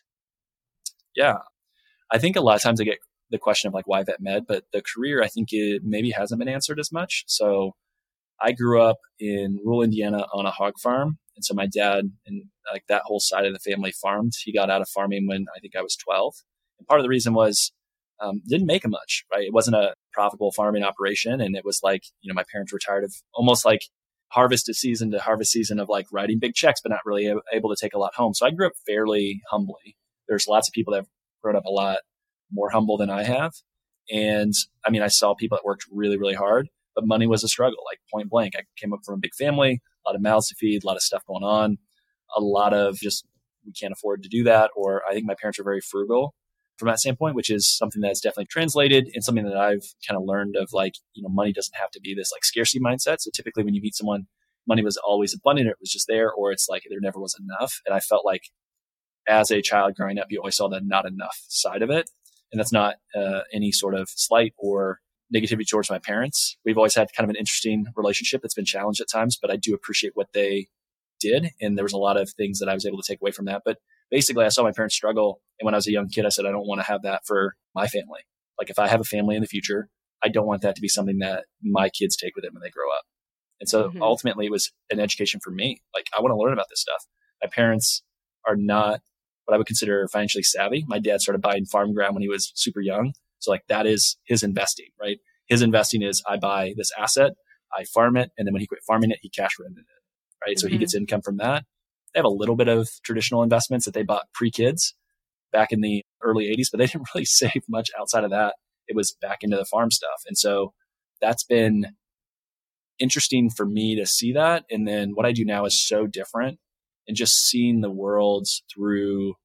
Yeah, I think a lot of times I get the question of like, why vet med? But the career, I think it maybe hasn't been answered as much. So I grew up in rural Indiana on a hog farm. And so my dad and like that whole side of the family farmed. He got out of farming when I think I was 12. And part of the reason was didn't make much, right? It wasn't a profitable farming operation. And it was like, my parents were tired of almost like harvest season to harvest season of like writing big checks, but not really able to take a lot home. So I grew up fairly humbly. There's lots of people that have grown up a lot more humble than I have. And I mean, I saw people that worked really, really hard, but money was a struggle, like point blank. I came up from a big family, a lot of mouths to feed, a lot of stuff going on, a lot of just, we can't afford to do that. Or I think my parents were very frugal from that standpoint, which is something that's definitely translated and something that I've kind of learned of like, money doesn't have to be this like scarcity mindset. So typically when you meet someone, money was always abundant, or it was just there, or it's like there never was enough. And I felt like as a child growing up, you always saw the not enough side of it. And that's not any sort of slight or negativity towards my parents. We've always had kind of an interesting relationship that's been challenged at times, but I do appreciate what they did. And there was a lot of things that I was able to take away from that. But basically, I saw my parents struggle. And when I was a young kid, I said, I don't want to have that for my family. Like if I have a family in the future, I don't want that to be something that my kids take with them when they grow up. And so ultimately it was an education for me. Like I want to learn about this stuff. My parents are not what I would consider financially savvy. My dad started buying farm ground when he was super young. So like that is his investing, right? His investing is I buy this asset, I farm it. And then when he quit farming it, he cash rented it, right? So he gets income from that. They have a little bit of traditional investments that they bought pre-kids back in the early 80s, but they didn't really save much outside of that. It was back into the farm stuff. And so that's been interesting for me to see that. And then what I do now is so different, and just seeing the world through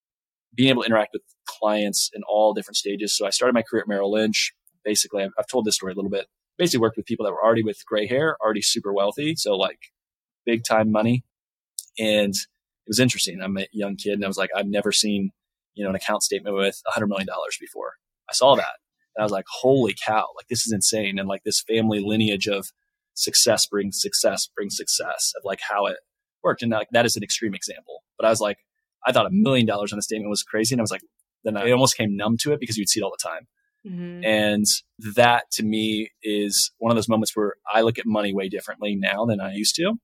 being able to interact with clients in all different stages. So I started my career at Merrill Lynch. Basically, I've told this story a little bit. Basically worked with people that were already with gray hair, already super wealthy. So like big time money. And it was interesting. I'm a young kid and I was like, I've never seen, an account statement with $100 million before. I saw that and I was like, holy cow, like this is insane. And like this family lineage of success brings success of like how it worked. And like, that is an extreme example, but I was like, I thought $1 million on a statement was crazy. And I was like, then I almost came numb to it because you'd see it all the time. Mm-hmm. And that to me is one of those moments where I look at money way differently now than I used to.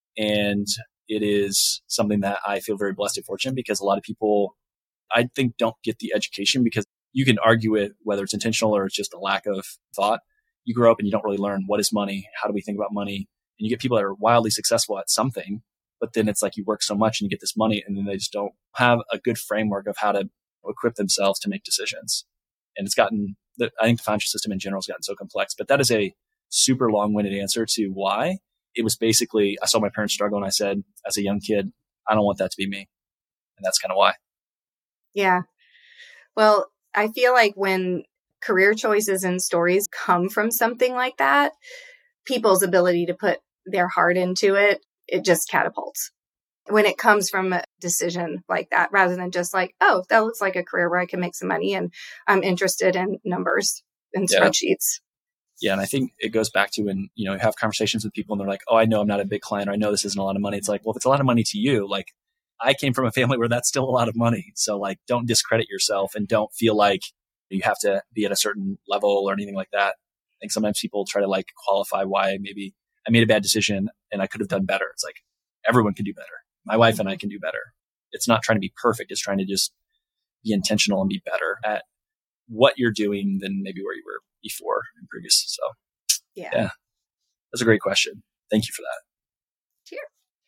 And it is something that I feel very blessed and fortunate, because a lot of people, I think, don't get the education, because you can argue it whether it's intentional or it's just a lack of thought. You grow up and you don't really learn what is money, how do we think about money, and you get people that are wildly successful at something, but then it's like you work so much and you get this money and then they just don't have a good framework of how to equip themselves to make decisions. And it's gotten, I think the financial system in general has gotten so complex, but that is a super long-winded answer to why. It was basically, I saw my parents struggle and I said, as a young kid, I don't want that to be me. And that's kind of why. Yeah. Well, I feel like when career choices and stories come from something like that, people's ability to put their heart into it, it just catapults. When it comes from a decision like that, rather than just like, oh, that looks like a career where I can make some money and I'm interested in numbers and spreadsheets. Yeah. And I think it goes back to when, you have conversations with people and they're like, oh, I know I'm not a big client, or I know this isn't a lot of money. It's like, well, if it's a lot of money to you, like I came from a family where that's still a lot of money. So like, don't discredit yourself and don't feel like you have to be at a certain level or anything like that. I think sometimes people try to like qualify why maybe I made a bad decision and I could have done better. It's like, everyone can do better. My wife and I can do better. It's not trying to be perfect. It's trying to just be intentional and be better at what you're doing than maybe where you were before in previous. So yeah, that's a great question. Thank you for that. Cheers.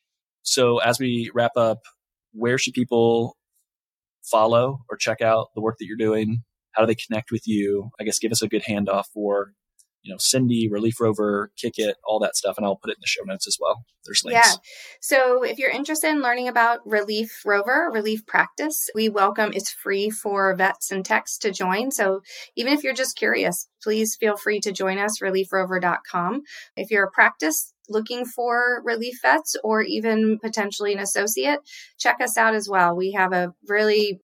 So as we wrap up, where should people follow or check out the work that you're doing? How do they connect with you? I guess give us a good handoff for, Cindy, Relief Rover, Kick It, all that stuff. And I'll put it in the show notes as well. There's links. Yeah. So if you're interested in learning about Relief Rover, Relief Practice, we welcome, it's free for vets and techs to join. So even if you're just curious, please feel free to join us, reliefrover.com. If you're a practice looking for relief vets or even potentially an associate, check us out as well. We have a really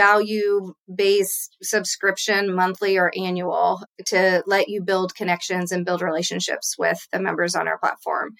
value-based subscription, monthly or annual, to let you build connections and build relationships with the members on our platform.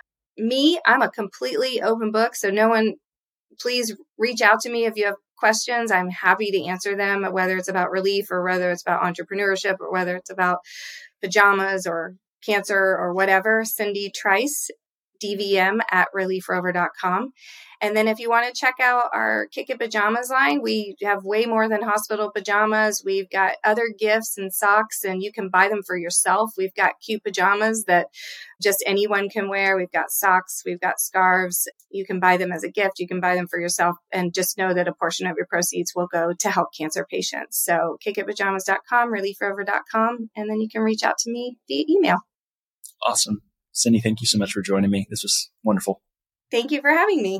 I'm a completely open book, so no one, please reach out to me if you have questions. I'm happy to answer them, whether it's about relief or whether it's about entrepreneurship or whether it's about pajamas or cancer or whatever. Cindy Trice, DVM at reliefrover.com. And then if you want to check out our Kick It Pajamas line, we have way more than hospital pajamas. We've got other gifts and socks, and you can buy them for yourself. We've got cute pajamas that just anyone can wear. We've got socks. We've got scarves. You can buy them as a gift. You can buy them for yourself, and just know that a portion of your proceeds will go to help cancer patients. So kickitpajamas.com, reliefrover.com, and then you can reach out to me via email. Awesome. Cindy, thank you so much for joining me. This was wonderful. Thank you for having me.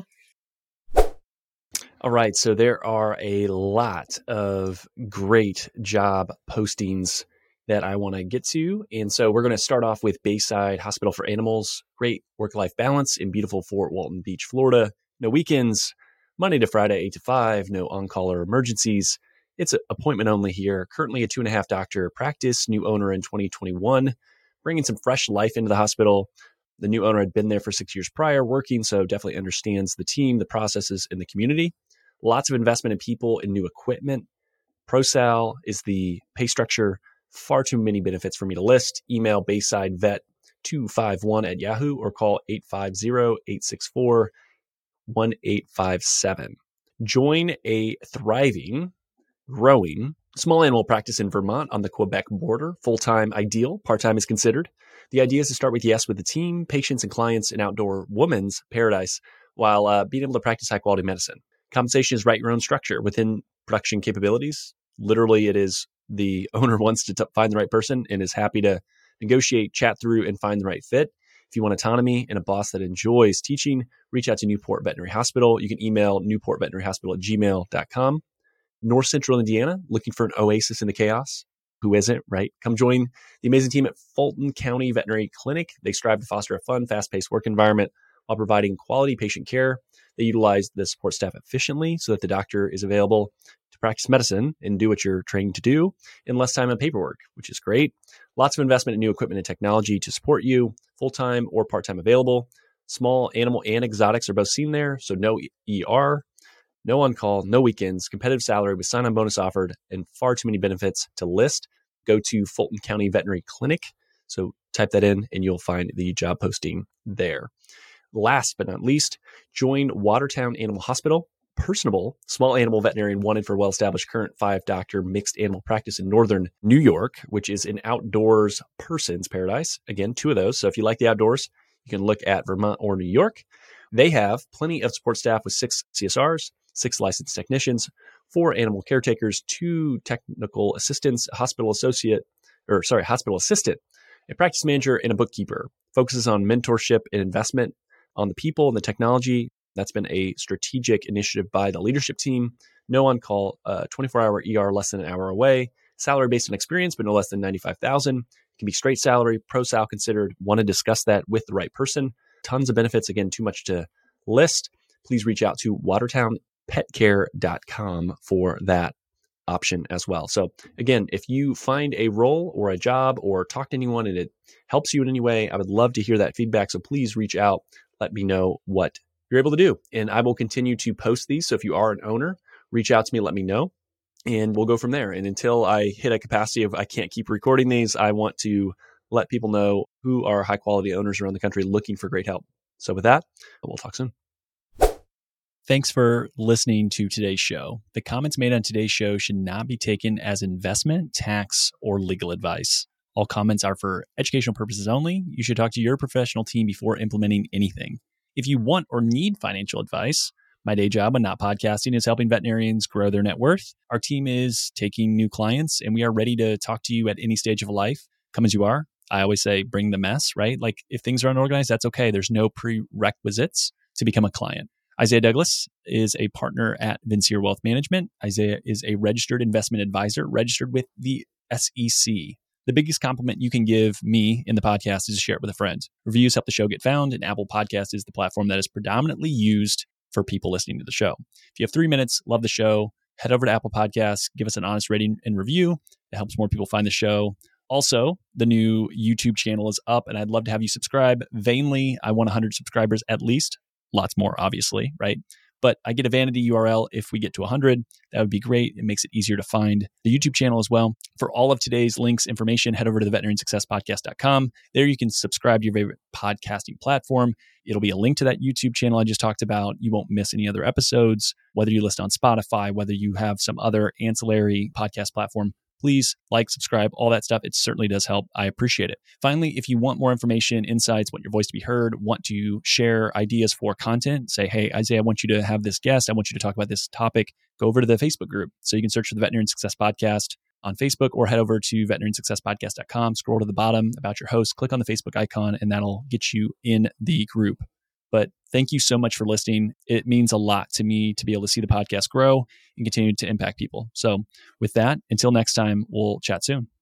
All right. So there are a lot of great job postings that I want to get to. And so we're going to start off with Bayside Hospital for Animals. Great work-life balance in beautiful Fort Walton Beach, Florida. No weekends, Monday to Friday, 8 to 5. No on-call or emergencies. It's appointment only here. Currently a 2.5 doctor practice. New owner in 2021. Bringing some fresh life into the hospital. The new owner had been there for 6 years prior working, so definitely understands the team, the processes, and the community. Lots of investment in people and new equipment. ProSal is the pay structure. Far too many benefits for me to list. Email BaysideVet251 at Yahoo or call 850-864-1857. Join a thriving, growing small animal practice in Vermont on the Quebec border. Full-time ideal. Part-time is considered. The idea is to start with the team, patients, and clients in outdoor woman's paradise while being able to practice high-quality medicine. Compensation is write your own structure within production capabilities. Literally, it is the owner wants to find the right person and is happy to negotiate, chat through, and find the right fit. If you want autonomy and a boss that enjoys teaching, reach out to Newport Veterinary Hospital. You can email newportveterinaryhospital@gmail.com. North Central Indiana, looking for an oasis in the chaos? Who isn't, right? Come join the amazing team at Fulton County Veterinary Clinic. They strive to foster a fun, fast-paced work environment while providing quality patient care. They utilize the support staff efficiently so that the doctor is available to practice medicine and do what you're trained to do in less time and paperwork, which is great. Lots of investment in new equipment and technology to support you, full-time or part-time available. Small animal and exotics are both seen there, so no ER, no on-call, no weekends, competitive salary with sign-on bonus offered, and far too many benefits to list. Go to Fulton County Veterinary Clinic. So type that in and you'll find the job posting there. Last but not least, join Watertown Animal Hospital. Personable, small animal veterinarian wanted for well-established current 5-doctor mixed animal practice in northern New York, which is an outdoors person's paradise. Again, 2 of those. So if you like the outdoors, you can look at Vermont or New York. They have plenty of support staff with 6 CSRs, 6 licensed technicians, 4 animal caretakers, 2 technical assistants, a hospital assistant, a practice manager, and a bookkeeper. Focuses on mentorship and investment on the people and the technology. That's been a strategic initiative by the leadership team. No on-call, 24-hour ER less than an hour away. Salary based on experience, but no less than $95,000. Can be straight salary, pro-sal considered. Want to discuss that with the right person. Tons of benefits. Again, too much to list. Please reach out to watertownpetcare.com for that option as well. So again, if you find a role or a job or talk to anyone and it helps you in any way, I would love to hear that feedback. So please reach out. Let me know what you're able to do. And I will continue to post these. So if you are an owner, reach out to me, let me know, and we'll go from there. And until I hit a capacity of I can't keep recording these, I want to let people know who are high quality owners around the country looking for great help. So with that, we'll talk soon. Thanks for listening to today's show. The comments made on today's show should not be taken as investment, tax, or legal advice. All comments are for educational purposes only. You should talk to your professional team before implementing anything. If you want or need financial advice, my day job on Not Podcasting is helping veterinarians grow their net worth. Our team is taking new clients, and we are ready to talk to you at any stage of life. Come as you are. I always say, bring the mess, right? Like if things are unorganized, that's okay. There's no prerequisites to become a client. Isaiah Douglas is a partner at Vincier Wealth Management. Isaiah is a registered investment advisor, registered with the SEC. The biggest compliment you can give me in the podcast is to share it with a friend. Reviews help the show get found, and Apple Podcast is the platform that is predominantly used for people listening to the show. If you have 3 minutes, love the show, head over to Apple Podcasts, give us an honest rating and review. It helps more people find the show. Also, the new YouTube channel is up, and I'd love to have you subscribe. Vainly, I want 100 subscribers at least. Lots more, obviously, right? But I get a vanity URL if we get to 100. That would be great. It makes it easier to find the YouTube channel as well. For all of today's links, information, head over to the veterinariansuccesspodcast.com. There you can subscribe to your favorite podcasting platform. It'll be a link to that YouTube channel I just talked about. You won't miss any other episodes, whether you listen on Spotify, whether you have some other ancillary podcast platform. Please like, subscribe, all that stuff. It certainly does help. I appreciate it. Finally, if you want more information, insights, want your voice to be heard, want to share ideas for content, say, hey, Isaiah, I want you to have this guest. I want you to talk about this topic. Go over to the Facebook group. So you can search for the Veterinarian Success Podcast on Facebook or head over to veterinariansuccesspodcast.com, scroll to the bottom about your host, click on the Facebook icon, and that'll get you in the group. But thank you so much for listening. It means a lot to me to be able to see the podcast grow and continue to impact people. So with that, until next time, we'll chat soon.